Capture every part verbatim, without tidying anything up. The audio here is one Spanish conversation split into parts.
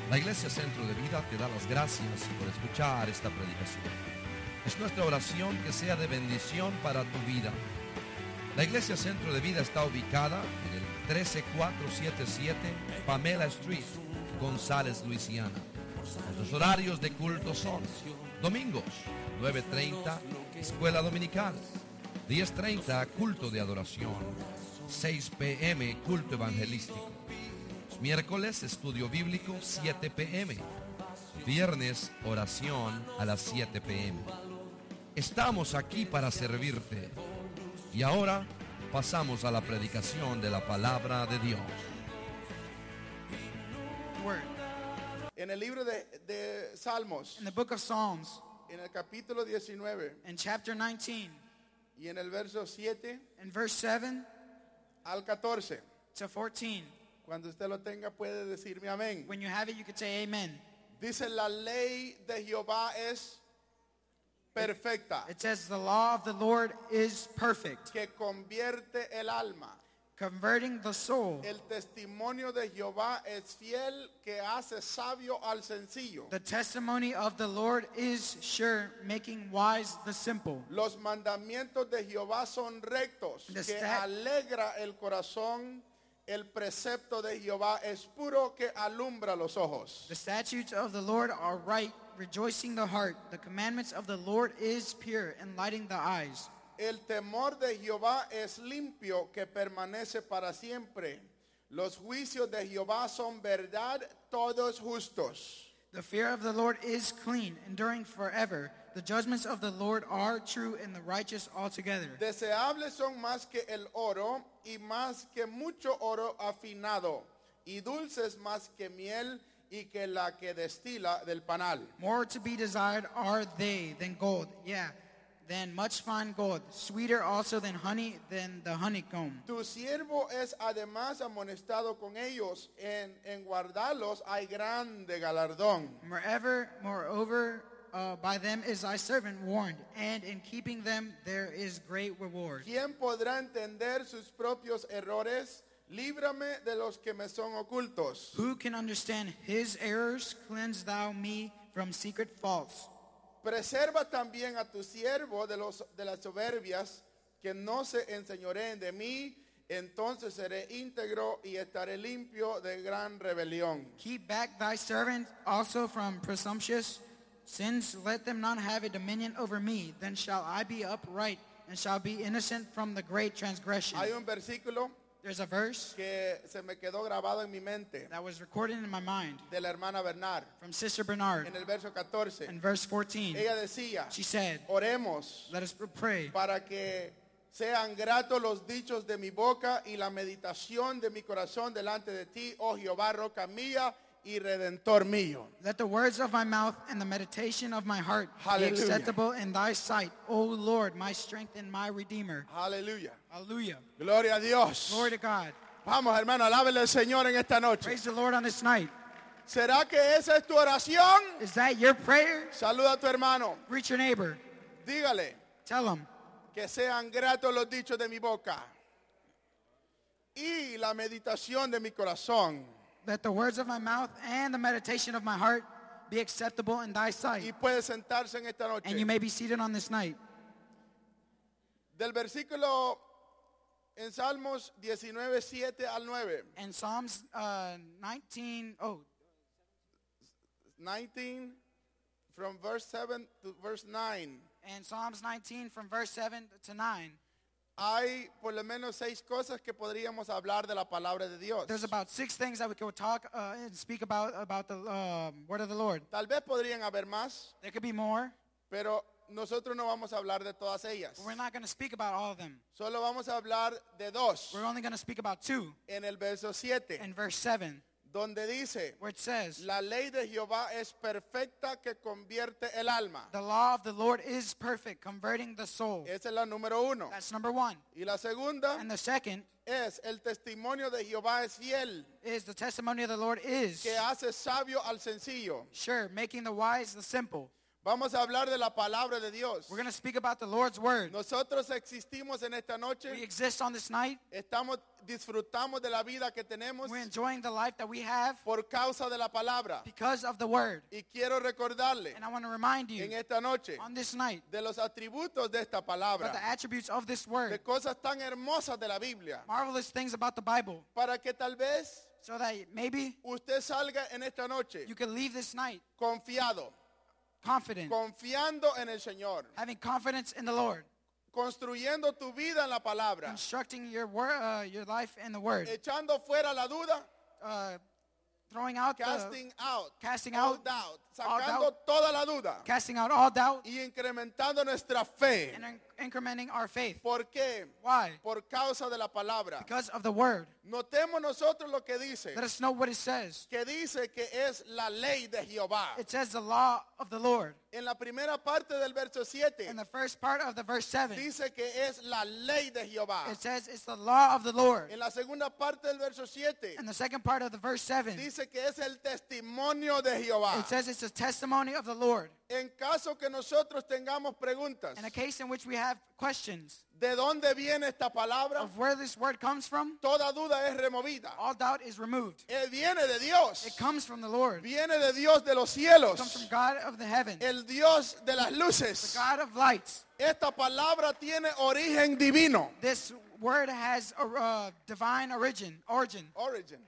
La Iglesia Centro de Vida te da las gracias por escuchar esta predicación. Es nuestra oración que sea de bendición para tu vida. La Iglesia Centro de Vida está ubicada en el trece mil cuatrocientos setenta y siete Pamela Street, González, Luisiana. Nuestros horarios de culto son domingos, nueve treinta, escuela dominical, diez treinta, culto de adoración, seis pe eme, culto evangelístico. Los miércoles, estudio bíblico, siete pe eme. Viernes, oración a las siete pe eme. Estamos aquí para servirte. Y ahora pasamos a la predicación de la palabra de Dios. Word. En el libro de, de Salmos, In the book of Psalms, en el capítulo diecinueve in chapter nineteen, y en el verso siete in verse seven al catorce. to fourteen. Cuando usted lo tenga puede decirme amén. When you have it, you could say amen. Dice, la ley de Jehová es perfecta, It says the law of the Lord is perfect, que convierte el alma. converting the soul. El testimonio de Jehová es fiel, que hace sabio al sencillo. The testimony of the Lord is sure, making wise the simple. Los mandamientos de Jehová son rectos, The que stat- alegra el corazón. El precepto de Jehová es puro, que alumbra los ojos. The statutes of the Lord are right, rejoicing the heart. The commandments of the Lord is pure, enlightening the eyes. El temor de Jehová es limpio, que permanece para siempre. Los juicios de Jehová son verdad, todos justos. The fear of the Lord is clean, enduring forever. The judgments of the Lord are true and the righteous altogether. Deseables son más que el oro, y más que mucho oro afinado, y dulces más que miel, y que la que destila del panal. More to be desired are they than gold, yeah, than much fine gold. Sweeter also than honey, than the honeycomb. Tu siervo es además amonestado con ellos, en, en guardarlos hay grande galardón. Moreover, moreover, uh, by them is thy servant warned, and in keeping them there is great reward. ¿Quién podrá entender sus propios errores? Líbrame de los que me son ocultos. Who can understand his errors? Cleanse thou me from secret faults. Preserva también a tu siervo de, los, de las soberbias, que no se enseñoreen de mí, entonces seré íntegro y estaré limpio de gran rebelión. Keep back thy servant also from presumptuous sins. Let them not have a dominion over me. Then shall I be upright and shall be innocent from the great transgression. Hay un versículo There's a verse que se me quedó grabado en mi mente, that was recorded in my mind de la hermana Bernard, from Sister Bernard en el verso catorce. in verse fourteen. Ella decía, She said, oremos let us pray para que sean gratos los dichos de mi boca y la meditación de mi corazón delante de ti, oh Jehová, roca mía y redentor mío. Let the words of my mouth and the meditation of my heart Hallelujah. be acceptable in thy sight, O Lord, my strength and my redeemer. Aleluya. Hallelujah. Gloria a Dios. Glory to God. Vamos, hermano, alábele al Señor en esta noche. Praise the Lord on this night. ¿Será que esa es tu oración? Is that your prayer? Saluda a tu hermano. Reach your neighbor. Dígale Tell him, que sean gratos los dichos de mi boca y la meditación de mi corazón. let the words of my mouth and the meditation of my heart be acceptable in thy Y sight. puede sentarse en esta noche. And you may be seated on this night. Del versículo en Salmos diecinueve, siete al nueve. In Psalms uh, nineteen, oh, nineteen, from verse seven to verse nine. in Psalms nineteen from verse seven to nine, Hay por lo menos seis cosas que podríamos hablar de la palabra de Dios. there's about six things that we could talk uh, and speak about about the uh, word of the Lord. Tal vez podrían haber más, There could be more, pero nosotros no vamos a hablar de todas ellas. but we're not going to speak about all of them. Solo vamos a hablar de dos. We're only going to speak about two. En el verso siete, In verse seven, donde dice, where it says, la ley de Jehová es perfecta, que convierte el alma. the law of the Lord is perfect, converting the soul. Esa es la número uno. That's number one. Y la segunda And the second es, el testimonio de Jehová es fiel, is the testimony of the Lord is que hace sabio al sencillo. sure, making the wise the simple. Vamos a hablar de la palabra de Dios. We're going to speak about the Lord's word. Nosotros existimos en esta noche. We exist on this night. Estamos, disfrutamos de la vida que tenemos We're enjoying the life that we have por causa de la palabra. because of the word. Y quiero recordarle And I want to remind you en esta noche on this night de los atributos de esta about palabra, the attributes of this de word. cosas tan hermosas de la Biblia, Marvelous things about the Bible. para que tal vez So that maybe usted salga en esta noche you can leave this night confiado, confident, confiando en el Señor, having confidence in the Lord, construyendo tu vida en la palabra, constructing your word, uh, your life in the word, echando fuera la duda, uh, throwing out the, casting out, casting all out doubt, all sacando doubt. toda la duda casting out all doubt y incrementando nuestra fe. and in- incrementing our faith. ¿Por qué? Why? Por causa de la palabra. Because of the word. Notemos nosotros lo que dice, Let us know what it says. que dice que es la ley de Jehová. It says the law of the Lord. En la primera parte del verso siete In the first part of the verse seven, dice que es la ley de Jehová. it says it's the law of the Lord. En la segunda parte del verso siete In the second part of the verse seven, dice que es el testimonio de Jehová. it says it's a testimony of the Lord. En caso que nosotros tengamos preguntas, In a case in which we have questions ¿de dónde viene esta palabra? of where this word comes from, Toda duda es removida. all doubt is removed. Eh, Viene de Dios. It comes from the Lord. It Viene de Dios de los comes cielos. from God of the heavens, El Dios de las the luces. God of lights. Esta palabra tiene origen divino. This word has a uh, divine origin. Origin. Origin.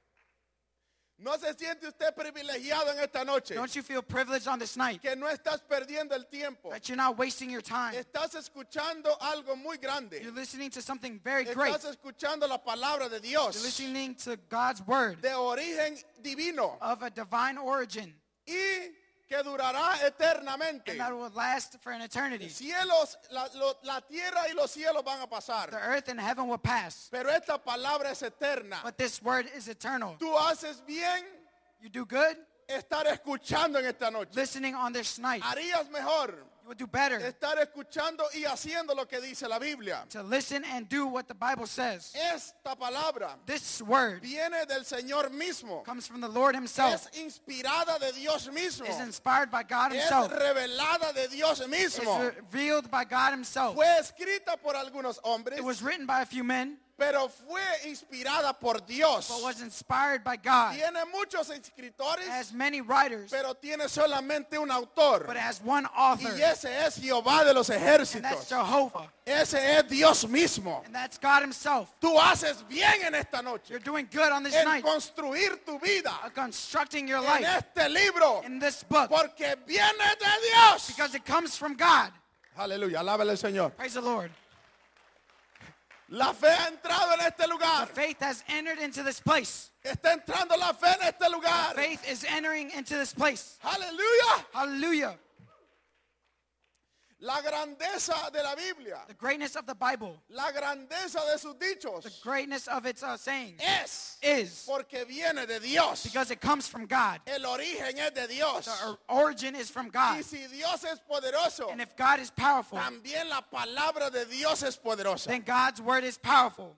¿No se siente usted privilegiado en esta noche? Don't you feel privileged on this night Que no estás perdiendo el tiempo. that you're not wasting your time? Estás escuchando algo muy grande. You're listening to something very great. Estás escuchando la palabra de You're Dios. listening to God's word De origen divino. of a divine origin Y que durará eternamente. and that will last for an eternity. Cielos, la, lo- la tierra y los cielos van a pasar. The earth and heaven will pass, Pero esta palabra es eterna. but this word is eternal. Tú haces bien You do good estar escuchando en esta noche. listening on this night. Harías mejor You will do better estar escuchando y haciendo lo que dice la Biblia. to listen and do what the Bible says. Esta palabra This word viene del Señor mismo. comes from the Lord himself. Es inspirada de Dios mismo. Is inspired by God Es himself. revelada de Dios It's mismo. revealed by God himself. Fue escrita por algunos hombres, It was written by a few men, pero fue inspirada por Dios. but was inspired by God. Tiene muchos It escritores, has many writers, pero tiene solamente un autor. but it has one author, Y ese es Jehová de los and ejércitos. that's Jehovah, Ese es Dios mismo. and that's God himself. Tú haces bien en esta noche You're doing good on this en night, construir tu vida of constructing your en life este libro, in this book, porque viene de Dios. because it comes from God. Aleluya, alábale al Señor. Praise the Lord. La fe ha entrado en este The lugar. faith has entered into this place. Está entrando la fe en este lugar. Faith is entering into this place. Aleluya. Hallelujah. La grandeza de la Biblia, The greatness of the Bible, la grandeza de sus dichos the greatness of its uh, sayings es is porque viene de Dios. because it comes from God. El origen es de Dios. The or- origin is from God. Y si Dios es poderoso, And if God is powerful, también la palabra de Dios es poderosa. then God's word is powerful.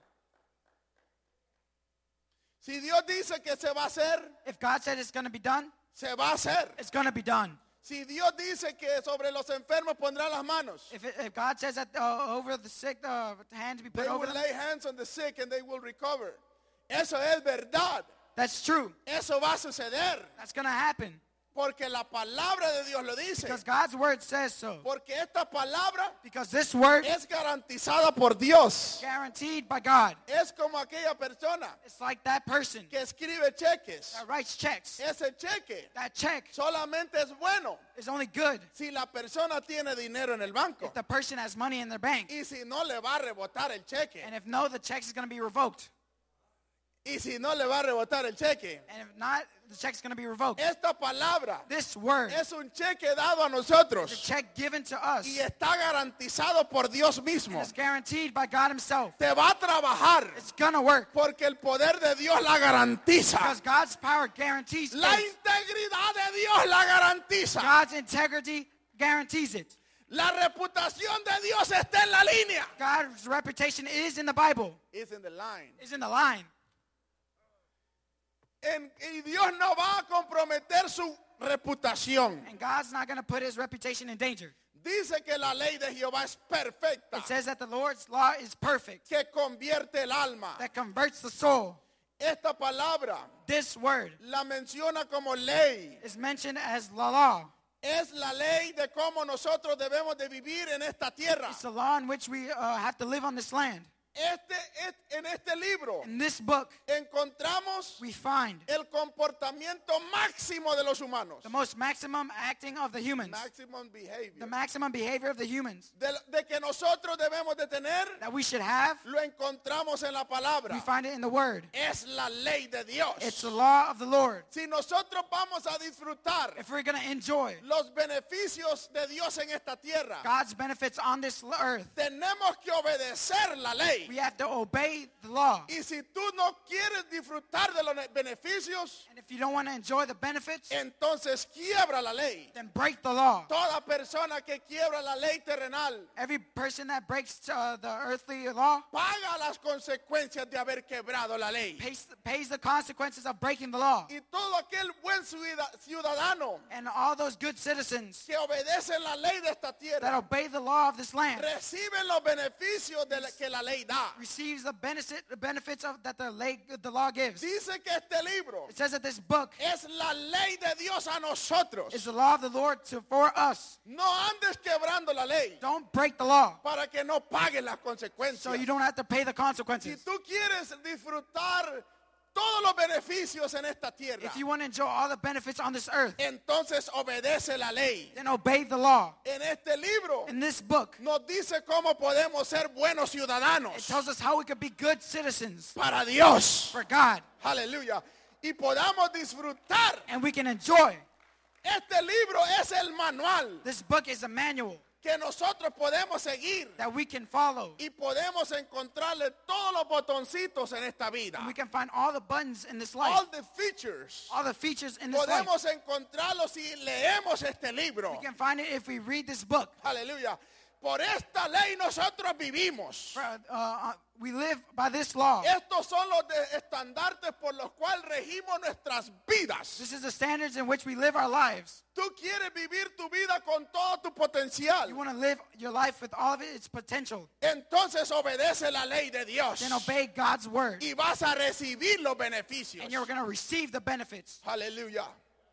Si Dios dice que se va a hacer, If God said it's going to be done, se va a hacer. it's going to be done. Si Dios dice que sobre los enfermos pondrá las manos, If, it, if God says that uh, over the sick, uh, hand to be they put will over them, lay hands on the sick and they will recover. Eso es verdad. that's true. Eso va a suceder. That's going to happen Porque la palabra de Dios lo dice. because God's word says so. Porque esta palabra Because this word es garantizada por Dios. guaranteed by God. Es como aquella persona It's like that person que escribe cheques. that writes checks. Ese cheque That check solamente es bueno is only good si la persona tiene dinero en el banco. if the person has money in their bank. Y si no le va a rebotar el cheque. And if no, the check is going to be revoked. Y si no le va a rebotar el cheque. And if not, the check is going to be revoked. Esta palabra This word es un cheque dado a is a nosotros. check given to us. Y está garantizado por Dios And mismo. it's guaranteed by God himself. Te va a trabajar It's going to work porque el poder de Dios la garantiza. because God's power guarantees La it. integridad de Dios la garantiza. God's integrity guarantees it. La reputación de Dios está en la línea. God's reputation is in the Bible, It's in the line. is in the line. En- y Dios no va a comprometer su reputación. And God's not going to put his reputation in danger. Dice que la ley de Jehová es perfecta, It says that the Lord's law is perfect, que convierte el alma. that converts the soul. Esta palabra This word la menciona como ley. is mentioned as the law. Es la ley de cómo nosotros debemos de vivir en esta tierra. It's the law in which we uh, have to live on this land. Este, es- en este libro In this book, encontramos we find el comportamiento máximo de los humanos. the most maximum acting of the humans, Maximum behavior. the maximum behavior of the humans De, de que nosotros debemos de tener, that we should have. lo encontramos en la palabra. We find it in the Word. Es la ley de Dios. It's the law of the Lord. Si nosotros vamos a disfrutar If we're going to enjoy los beneficios de Dios en esta tierra, God's benefits on this earth, tenemos que obedecer la ley. we have to obey the law. Y si tú no quieres disfrutar de los beneficios, And if you don't want to enjoy the benefits, entonces quiebra la ley. then break the law. Toda persona que quiebra la ley terrenal Every person that breaks uh, the earthly law paga las consecuencias de haber quebrado la ley. pays, pays the consequences of breaking the law. Y todo aquel buen ciuda- ciudadano And all those good citizens que obedece la ley de esta that tierra obey the law of this land reciben los beneficios de la- que la ley da. receives the benefit, the benefits of that the, lay, the law gives. Dice que este libro It says that this book es la ley de Dios a nosotros. is the law of the Lord to, for us. No andes quebrando la ley Don't break the law para que no pagues las so consecuencias. you don't have to pay the Si consequences. tú quieres disfrutar todos los beneficios en esta tierra, If you want to enjoy all the benefits on this earth, entonces obedece la ley. then obey the law. En este libro In this book, nos dice cómo podemos ser buenos it ciudadanos tells us how we could be good citizens para Dios. for God, Aleluya. Y podamos disfrutar. and we can enjoy. Este libro es el manual This book is a manual que nosotros podemos seguir that we can follow. y podemos encontrarle todos los botoncitos en esta vida. And we can find all the buttons in this All life, the features. all the features in this life. Podemos encontrarlos si leemos este libro. We can find it if we read this book. Aleluya. Por esta ley nosotros vivimos. For, uh, uh, we live by this law. Estos son los de- estandartes por los cuales regimos nuestras vidas. This is the standards in which we live our lives. Tú quieres vivir tu vida con todo tu potencial. You want to live your life with all of it, its potential. Entonces obedece la ley de Dios. Then obey God's word. Y vas a recibir los beneficios. And you're going to receive the benefits. Aleluya.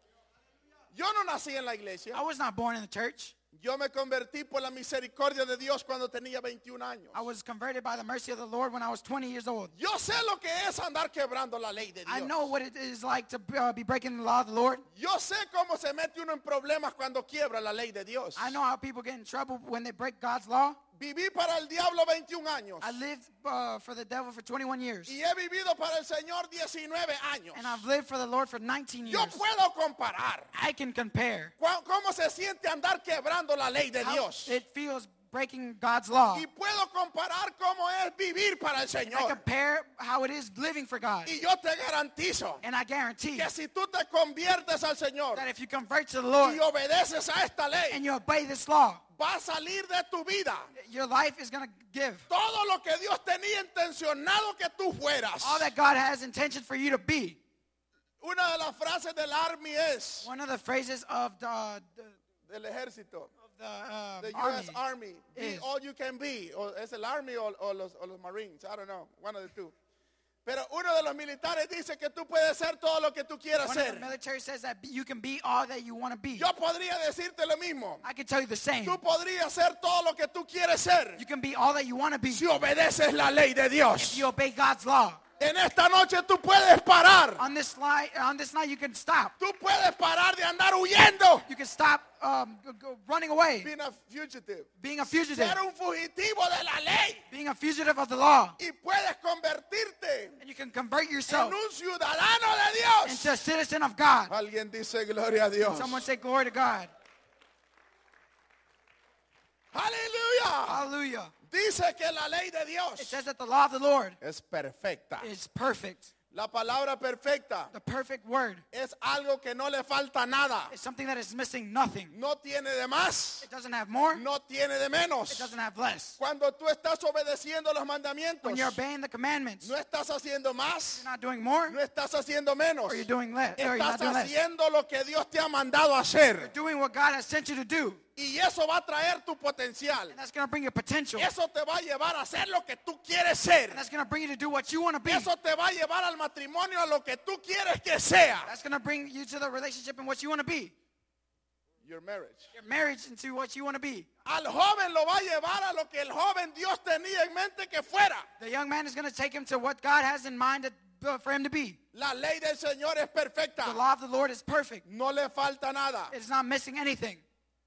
Yo no nací en la iglesia. I was not born in the church. Yo me convertí por la misericordia de Dios cuando tenía veintiún años. I was converted by the mercy of the Lord when I was twenty years old. Yo sé lo que es andar quebrando la ley de Dios. I know what it is like to uh, be breaking the law of the Lord. Yo sé cómo se mete uno en problemas cuando quiebra la ley de Dios. I know how people get in trouble when they break God's law. Viví para el diablo veintiún años. I lived uh, for the devil for twenty-one years. Y he vivido para el Señor diecinueve años. And I've lived for the Lord for nineteen Yo years. puedo comparar I can compare cu- cómo se siente andar quebrando la ley de how Dios. it feels breaking God's law. Y puedo comparar cómo es vivir para el I Señor. compare how it is living for God. Y yo te garantizo And I guarantee que si tú te conviertes al Señor that if you convert to the Lord y obedeces a esta ley, and you obey this law, va a salir de tu vida your life is going to give todo lo que Dios tenía intencionado que tú fueras. all that God has intention for you to be. Una de las frases del Army es, One of the phrases of the, the, del ejército, of the, uh, the U army S Army, be is- all you can be, o es el Army o, o los, o los Marines, I don't know, one of the two. Pero uno de los militares dice que tú puedes ser todo lo que tú quieras One of the ser. military says that you can be all that you want to be. Yo podría decirte lo mismo. I can tell you the same. Tú podrías ser todo lo que tú quieres ser You can be all that you want to be si obedeces la ley de if Dios. you obey God's law. En esta noche tú puedes parar. On this night, on this night, you can stop. Tú puedes parar de andar huyendo. You can stop um, g- g- running away, Being a fugitive. being a fugitive, Ser un fugitivo de la ley. being a fugitive of the law, Y puedes convertirte and you can convert en yourself un ciudadano de Dios. into a citizen of God. Alguien dice gloria a Dios. Someone say glory to God. Aleluya. Hallelujah. Dice que la ley de It Dios says that the law of the Lord es perfecta. is perfect. La palabra perfecta The perfect word es algo que no le falta nada. is something that is missing nothing. No tiene de más, It doesn't have more. no tiene de It menos. doesn't have less. Cuando tú estás obedeciendo los mandamientos, When you're obeying the commandments, no estás haciendo más, you're not doing more, no estás haciendo menos. or you're doing less, or you're Estás not doing less. haciendo lo que Dios te ha mandado a hacer. Doing what God has sent you to do, Y eso va a traer tu potencial. and that's going to bring your potential. Eso te va a llevar a hacer lo que tú quieres ser. And that's going to bring you to do what you want to be. Eso te va a llevar al matrimonio a lo que tú quieres que sea. That's going to bring you to the relationship and what you want to be. Your marriage. Your marriage into what you want to be. Al joven lo va a llevar a lo que el joven Dios tenía en mente que fuera. The young man is going to take him to what God has in mind to, for him to be. La ley del Señor es perfecta. The law of the Lord is perfect. No le falta nada. It's not missing anything.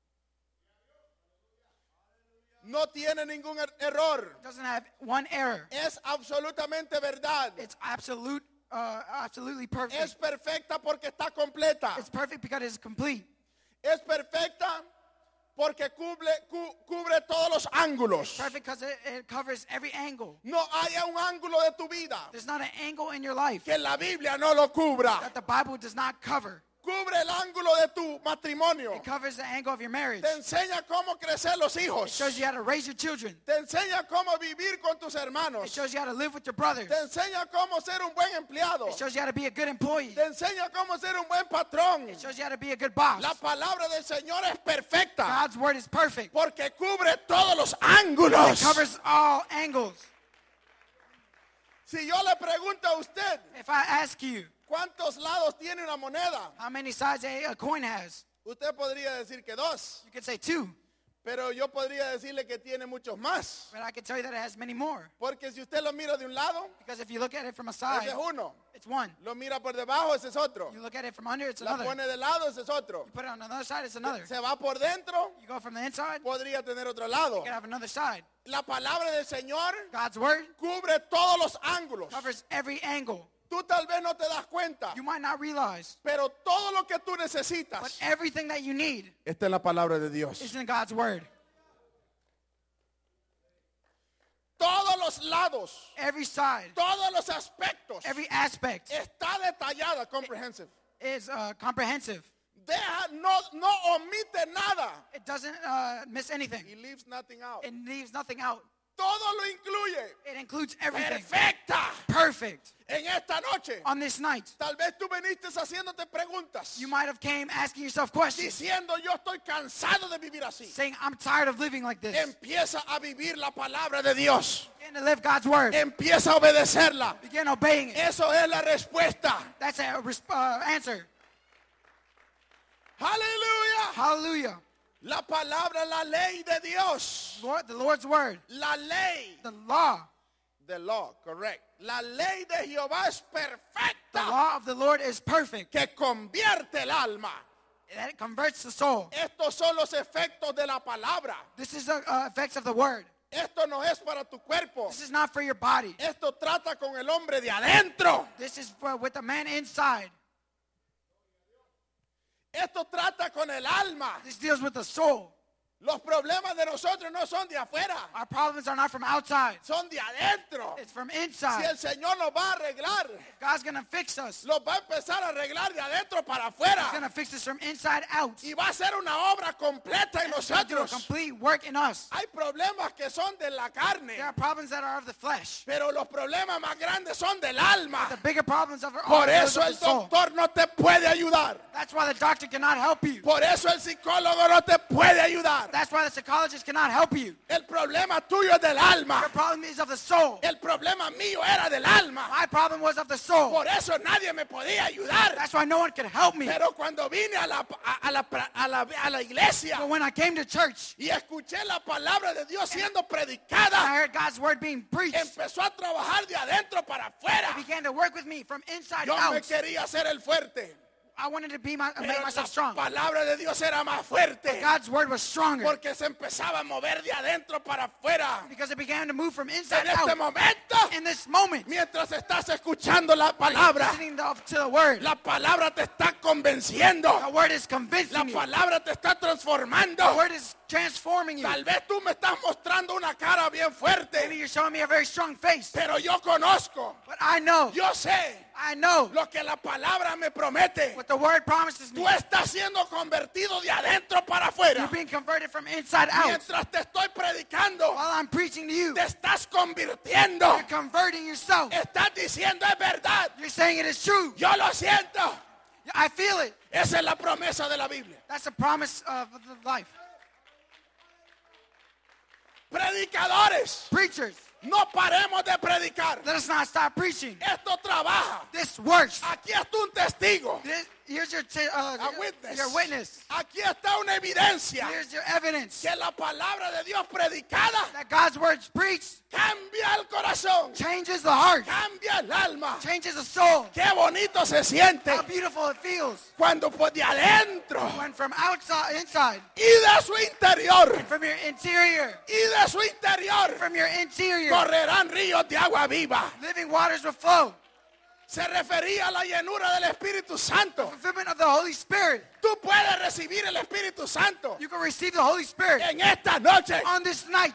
No tiene ningún er- error. It doesn't have one error. Es absolutamente verdad. It's absolute, uh, absolutely perfect. Es perfecta porque está completa. It's perfect because it's complete. Es perfecta porque cubre, cu- cubre todos los ángulos. Perfect because it, it covers every angle. No haya un ángulo de tu vida There's not an angle in your life que la Biblia no lo cubra. that the Bible does not cover. Cubre el ángulo de tu matrimonio. It covers the angle of your marriage. Te enseña cómo crecer los It hijos. shows you how to raise your children. Te enseña cómo vivir con tus It hermanos. shows you how to live with your brothers. Te enseña cómo ser un buen empleado. It shows you how to be a good employee. Te enseña cómo ser un buen patrón. It shows you how to be a good boss. La palabra del Señor es perfecta God's word is perfect. porque cubre todos los It ángulos. covers all angles. Si yo le pregunto a usted, If I ask you ¿cuántos lados tiene una moneda? how many sides a, a coin has, Usted podría decir que dos, you could say two. pero yo podría decirle que tiene muchos más. But I can tell you that it has many more. Porque si usted lo mira de un lado, Because if you look at it from a ese side, es uno. it's one. Lo mira por debajo, ese es otro. You look at it from under, it's La another. pone de lado, ese es otro. You put it on another side, it's another. Se va por dentro, You go from the inside, podría tener otro lado. you can have another side. La palabra del Señor God's word cubre todos los ángulos. covers every angle. Tú tal vez no te das cuenta, You might not realize, pero todo lo que tú but necesitas everything that you need está en la palabra de Dios. is in God's word. Todos los lados, Every side, todos los aspectos, every aspect está detallada, comprehensive. is uh, comprehensive. Deja, no, no omite nada. It doesn't uh, miss anything. He leaves nothing out. It leaves nothing out. Todo lo incluye. It includes everything. Perfecta. Perfect. En esta noche, On this night, tal vez tú viniste haciéndote preguntas, you might have came asking yourself questions, diciendo yo estoy cansado de vivir así. saying, I'm tired of living like this. Empieza a vivir la palabra de Dios. Begin to live God's word. Empieza a obedecerla. Begin obeying it. Eso es la respuesta. That's a resp- uh, answer. Aleluya. Hallelujah. La palabra, la ley de Dios. Lord, the Lord's word, La ley. the law, The law, correct. La ley de Jehová es the perfecta. law of the Lord is perfect. Que convierte el alma. That converts the soul. Estos son los efectos de la palabra. This is the uh, effects of the word. Esto no es para tu cuerpo. This is not for your body. Esto trata con el hombre de adentro. This is for with the man inside. Esto trata con el alma. This deals with the soul. Los problemas de nosotros no son de afuera, Our problems are not from outside. son de adentro. It's from Si el inside. Señor nos va a arreglar, God's going to fix us. los va a empezar a arreglar de adentro para afuera. He's going to fix us from inside out. Y va a ser una obra completa en He's going to do a nosotros. complete work in us. Hay problemas que son de la carne, There are problems that are of the flesh. pero los problemas más grandes son del alma. The bigger problems of our Por are those eso of el the soul. doctor no te puede ayudar. That's why the doctor cannot help you. Por eso el psicólogo no te puede ayudar. That's why the psychologist cannot help you. El problema tuyo es del alma. Your problem is of the soul. El problema mío era del alma. My problem was of the soul. Por eso nadie me podía ayudar. That's why no one could help me. Pero cuando vine a la, a, a la, a la, a la iglesia But when I came to church, y escuché la palabra de Dios siendo I predicada, heard God's word being preached. empezó a trabajar de adentro para It afuera. began to work with me from inside Yo me out. quería hacer el fuerte. I wanted to be my, make Pero myself la strong. palabra de Dios era más fuerte. God's word was stronger Porque se empezaba a mover de adentro para afuera. because it began to move from inside En este out. momento, In this moment, mientras estás escuchando la palabra, listening to, to the word, la palabra te está convenciendo. the word is La convincing you. palabra te está The transformando. word is transforming you. Tal vez tú me estás mostrando una cara bien Maybe fuerte, you're showing me a very strong face, pero yo conozco, but I know, yo sé I know lo que la palabra me promete. what the word promises me. Tú estás siendo convertido de adentro para afuera. You're being converted from inside out. Mientras te estoy predicando, While I'm preaching to you, te estás convirtiendo. you're converting yourself. Estás diciendo es verdad. You're saying it is true. Yo lo siento. I feel it. Esa es la promesa de la Biblia. That's a promise of the life. Predicadores, Preachers, no paremos de predicar. let us not stop preaching. Esto trabaja. This works. Aquí está un testigo, This, here's your, t- uh, a witness. your witness. Aquí está una evidencia Here's your evidence que la palabra de Dios predicada that God's words preached cambia el corazón, changes the heart, cambia el alma. changes the soul. Qué bonito se siente How beautiful it feels cuando por de adentro when from outside, inside, y de su interior from your interior, y de su interior from your interior, correrán ríos de agua viva. living waters will flow. Se refería a la llenura del Espíritu Santo. Fulfillment of the Holy Spirit. Tú puedes recibir el Espíritu Santo You can receive the Holy Spirit en esta noche. on this night.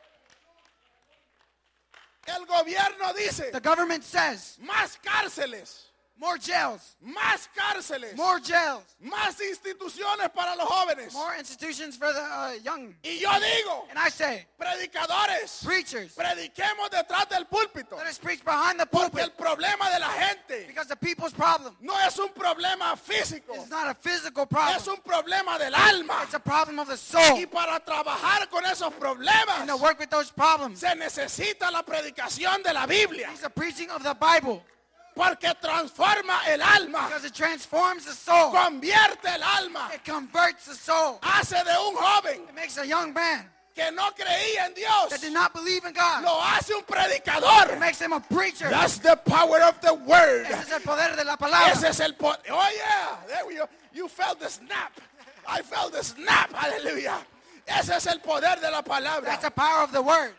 El gobierno dice The government says más cárceles, more jails, más cárceles, more jails, más instituciones para los jóvenes. more institutions for the uh, young. Y yo digo, And I say, predicadores, preachers, prediquemos detrás del púlpito. let us preach behind the Porque pulpit el problema de la gente because the people's problem no es un problema físico, is not a physical es problem. un problema del alma. It's a problem of the soul. Y para trabajar con esos problemas And to work with those problems, se necesita la predicación de la Biblia. it's the preaching of the Bible Porque transforma el alma, because it transforms the soul. convierte el alma, It converts the soul. hace de un joven It makes a young man que no creía en Dios, that did not believe in God. lo hace un predicador. It makes him a preacher. That's the power of the word. Ese es el poder de la palabra. Ese es el poder. Oh yeah, there we go. You felt the snap. I felt the snap. Aleluya. Ese es el poder de la palabra. That's the power of the word.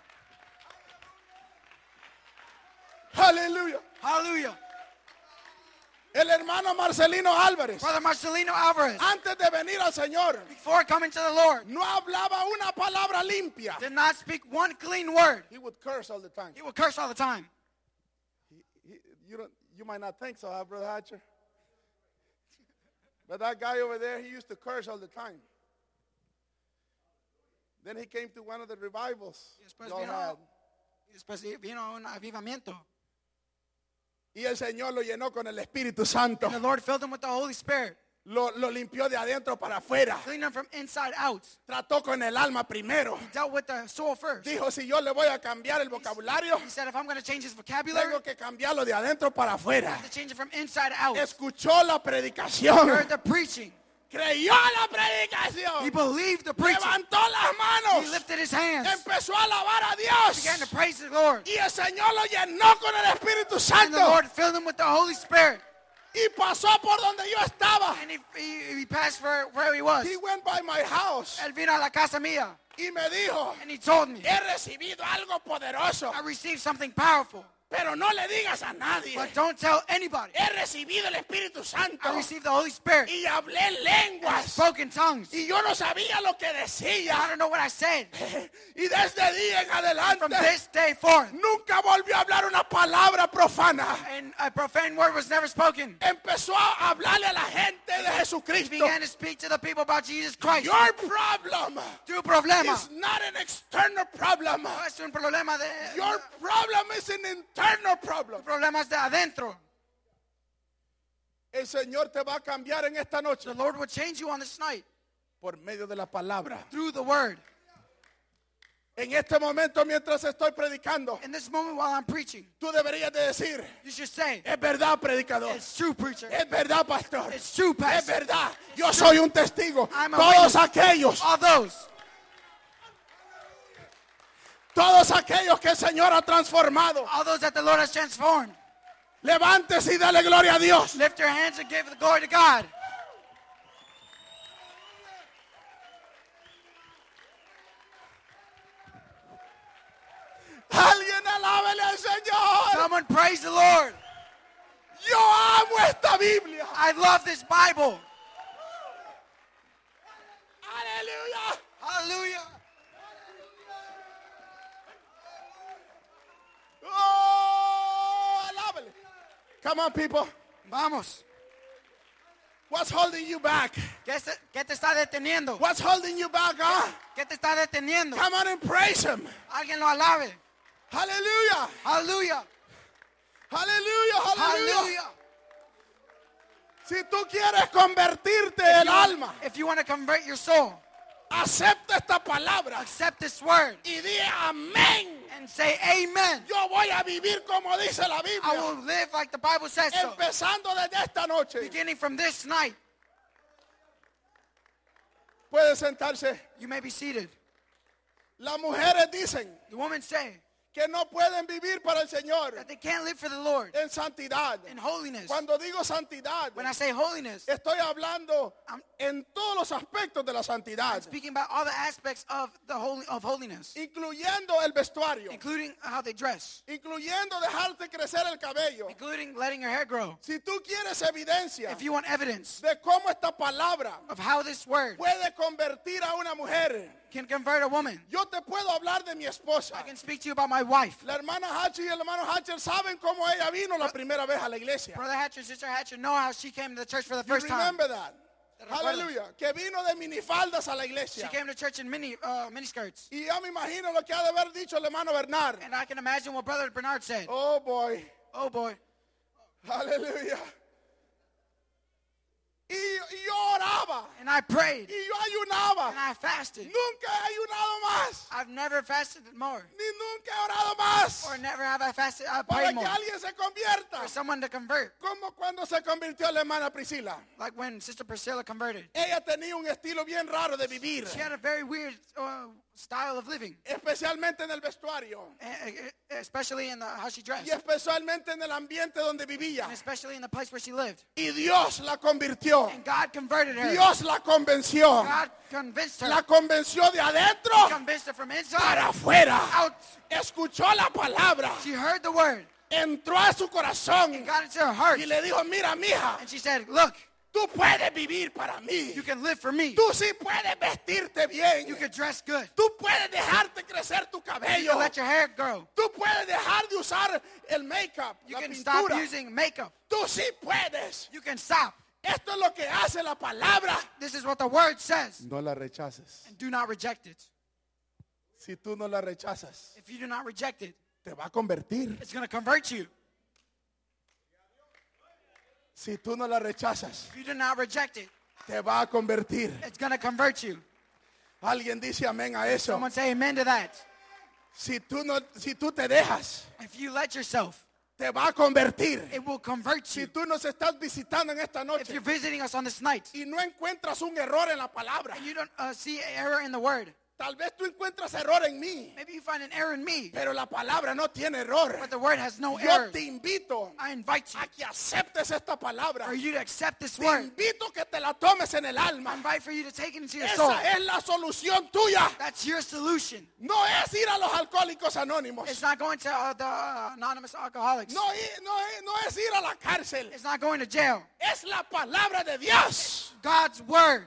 Aleluya. Hallelujah. El hermano Marcelino Álvarez, Brother Marcelino Alvarez, antes de venir al Señor, before coming to the Lord, no hablaba una palabra limpia. did not speak one clean word. He would curse all the time. He would curse all the time. He- you don't. You might not think so, huh, Brother Hatcher? But that guy over there, he used to curse all the time. Then he came to one of the revivals Y después y'all vino, had. y después vino un avivamiento. Y el Señor lo llenó con el Espíritu Santo. And the Lord filled him with the Holy Spirit, Lo, lo limpió de adentro para afuera. cleaned him from inside out. Trató con el alma primero. He dealt with the soul first. Dijo, si yo le voy a cambiar el vocabulario, He said, if I'm going to change his vocabulary, tengo que cambiarlo de adentro para afuera. I have to change it from inside out. Escuchó la He predicación. heard the preaching. Creyó la He predicación. believed the preaching. Levantó las He manos. lifted his hands. Empezó a alabar a Began to Dios. praise the Lord. Y el Señor lo llenó con el Espíritu And the Santo. Lord filled him with the Holy Spirit. Y pasó por donde yo estaba. And he, he, he passed for where he was. He went by my house. Él vino a la casa mía. Y me dijo, And he told me, he recibido algo poderoso. I received something powerful. Pero no le digas a nadie. But don't tell anybody. He recibido el Espíritu Santo. I received the Holy Spirit. Y hablé en And I lenguas. spoke in tongues. Y yo no sabía lo que I decía. don't know what I said. Y desde día en From adelante, this day forth, nunca volvió a hablar una palabra profana. and a profane word was never spoken. Empezó a hablarle a la gente de He Jesucristo. began to speak to the people about Jesus Christ. Your problem Tu problema is not an external problem. no es un problema de... Your problem is an internal problem. Problemas de adentro. El Señor te va a cambiar en esta noche The Lord will change you on this night por medio de la palabra. through the word. En este momento, mientras estoy predicando, In this moment while I'm preaching, tú deberías de decir, you should say, es verdad, predicador. it's true, preacher. Es verdad, pastor. It's true, Es pastor. verdad. Yo soy un testigo. I'm a Todos witness. aquellos, All those, todos aquellos que el Señor ha transformado, all those that the Lord has transformed, Levántese y dale gloria a Dios. Lift your hands and give the glory to God. Alguien alábele al Señor. Someone praise the Lord. Yo amo esta Biblia. I love this Bible. Aleluya. Hallelujah. Oh, alábele. Come on, people. Vamos. What's holding you back? ¿Qué, se- qué te está deteniendo? What's holding you back, huh? ¿Qué te está deteniendo? Come on and praise him. Alguien lo alabe. Hallelujah. Hallelujah. Hallelujah. Hallelujah. Hallelujah. Si tú quieres convertirte el alma, If you want to convert your soul, acepta esta palabra accept this word y di amén. and say amen. Yo voy a vivir como dice la I Biblia, will live like the Bible says so. empezando desde esta noche. Beginning from this night, Puede sentarse. you may be seated. Las mujeres dicen The women say que no pueden vivir para el Señor that they can't live for the Lord en santidad. in holiness. Cuando digo santidad, When I say holiness, estoy hablando I'm- en todos los aspectos de la santidad, speaking about all the aspects of the holy of holiness, incluyendo el vestuario, including how they dress, incluyendo dejarte crecer el cabello. including letting your hair grow. Si tú quieres evidencia If you want evidence de cómo esta palabra of how this word puede convertir a una mujer, can convert a woman, yo te puedo hablar de mi esposa. I can speak to you about my wife. La hermana Hatcher y el hermano Hatcher saben cómo ella vino la primera vez a la iglesia. Brother Hatcher and Sister Hatcher know how she came to the church for the You first time. remember that? ¿Te recuerdas? Aleluya. Que vino de minifaldas a la She iglesia. came to church in mini uh, miniskirts. Y ya me imagino lo que ha de haber dicho el hermano Bernard. And I can imagine what Brother Bernard said. Oh boy. Oh boy. Aleluya. Y, y yo oraba. And I prayed. Y yo ayunaba. And I fasted. Nunca he ayunado más. I've never fasted more. Ni nunca he orado más. Or never have I fasted. I Para prayed que more. alguien se convierta. For someone to convert. Como cuando se convirtió la hermana Priscila. Like when Sister Priscilla converted. Ella tenía un estilo bien raro de vivir. She had a very weird uh, style of living. Especialmente en el vestuario. e- e- Especially in the, how she dressed. Y especialmente en el ambiente donde vivía. And especially in the place where she lived. Y Dios la convirtió. And God converted her. Dios la convenció. God convinced her. La convenció de He adentro convinced her from inside para afuera. out. Escuchó la palabra. She heard the word. Entró a su corazón. It got into her heart. Y le dijo, mira, mija, And she said, look, tú puedes vivir para mí. you can live for me. Tú sí puedes vestirte bien. You can dress good. Tú puedes dejarte crecer tu You cabello. can let your hair grow. Tú puedes dejar de usar el make-up, You la can stop pintura. using makeup. Tú sí puedes. You can stop. Esto es lo que hace la palabra. This is what the word says. No la rechaces. And do not reject it. Si tú no la rechazas, If you do not reject it, te va a convertir. it's going to convert you. Si tú no la rechazas, If you do not reject it, te va a convertir. it's going to convert you. Alguien dice amén a eso. Someone say amen to that. Si tú no, si tú te dejas, If you let yourself, te va a convertir. it will convert Si you. tú nos estás visitando en esta If noche you're visiting us on this night y no encuentras un error en la palabra, and you don't uh, see error in the word, tal vez tú encuentras error en mí, maybe you find an error in me, pero la palabra no tiene error. but the word has no Yo error. te invito I invite you a que aceptes esta palabra. for you to accept this Te word. invito que te la tomes en el I alma. invite for you to take it into your soul. Esa es la solución tuya. That's your solution. No es ir a los alcohólicos anónimos. It's not going to uh, the uh, anonymous alcoholics. No, i- no, i- no es ir a la cárcel. It's not going to jail. Es la palabra de Dios. God's word.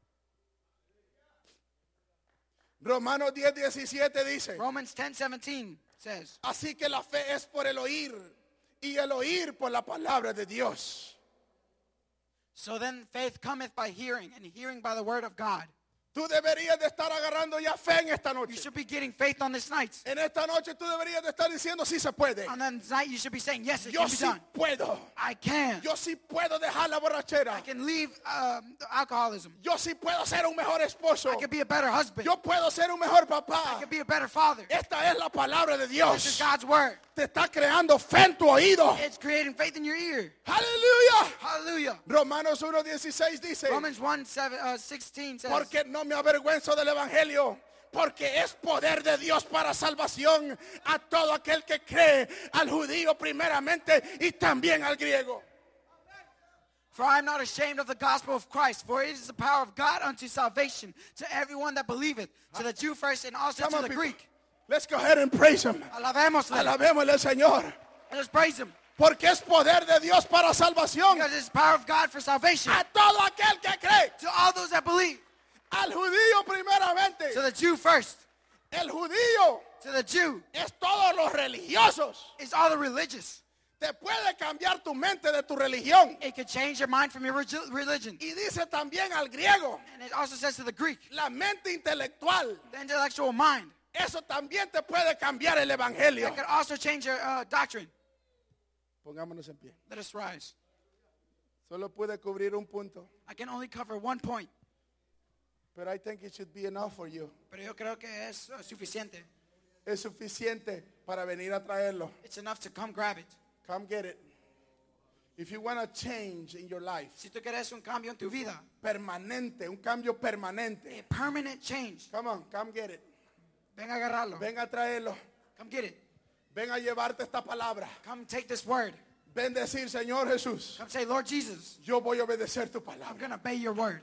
Romanos diez diecisiete dice, Romans ten seventeen says, así que la fe es por el oír y el oír por la palabra de Dios. so then faith cometh by hearing, and hearing by the word of God. Tú deberías de estar agarrando ya fe en esta You noche. should be getting faith on this night. En esta noche tú deberías de estar diciendo sí se puede. On this night you should be saying, yes, it Yo can be sí done. puedo. I can. Yo sí puedo dejar la borrachera. I can leave um, alcoholism. Yo sí puedo ser un mejor esposo. I can be a better husband. Yo puedo ser un mejor I papá. can be a better father. Esta es la palabra de This is Dios. God's word. Te está creando fe en tu oído. It's creating faith in your ear. Aleluya. Hallelujah. Romanos uno dieciséis dice, Romans one seven, uh, sixteen says, porque no me avergüenzo del evangelio, Porque es poder de Dios para salvación a todo aquel que cree, al judío primeramente y también al griego. For I am not ashamed of the gospel of Christ, for it is the power of God unto salvation to everyone that believeth, to the Jew first and also Come to on, the people. Greek. Let's go ahead and praise him. Alabémosle. Alabémosle al Señor. Let's praise him. Porque es poder de Dios para salvación Because it's the power of God for salvation a todo aquel que cree. to all those that believe. Al judío primeramente. To the Jew first. El judío To the Jew. es todos los religiosos. It's all the religious. Te puede cambiar tu mente de tu religión. It could change your mind from your regi- religion. Y dice también al griego, And it also says to the Greek, la mente intelectual. the intellectual mind. Eso también te puede cambiar el evangelio. That could also change your uh, doctrine. Pongámonos en pie. Let us rise. Solo pude cubrir un punto. I can only cover one point, But I think it should be enough for you. pero yo creo que es uh, suficiente. Es suficiente para venir a traerlo. It's enough to come grab it. Come get it. If you want to change in your life, Si tú quieres un cambio en tu vida, permanente, un cambio permanente. a permanent change, Come on, come get it. ven a agarrarlo. Ven a traerlo. Come get it. Ven a llevarte esta palabra. Come take this word. Ven decir, Señor Jesús, Come say, Lord Jesus, yo voy a obedecer tu I'm palabra. going to obey your word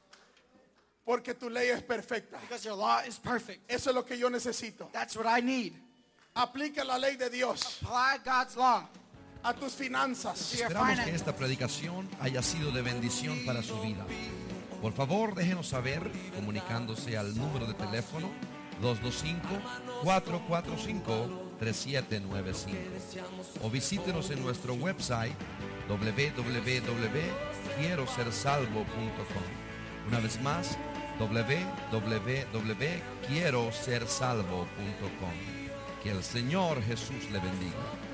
Porque tu ley es perfecta. because your law is perfect. Eso es lo que yo necesito. That's what I need. Aplica la ley de Dios Apply God's law a tus finanzas. to your Esperamos que finances. esta predicación haya sido de bendición para su vida. Por favor, déjenos saber comunicándose al número de teléfono dos dos cinco, cuatro cuatro cinco, tres siete nueve cinco o visítenos en nuestro website w w w punto quiero ser salvo punto com. Una vez más, w w w punto quiero ser salvo punto com. Que el Señor Jesús le bendiga.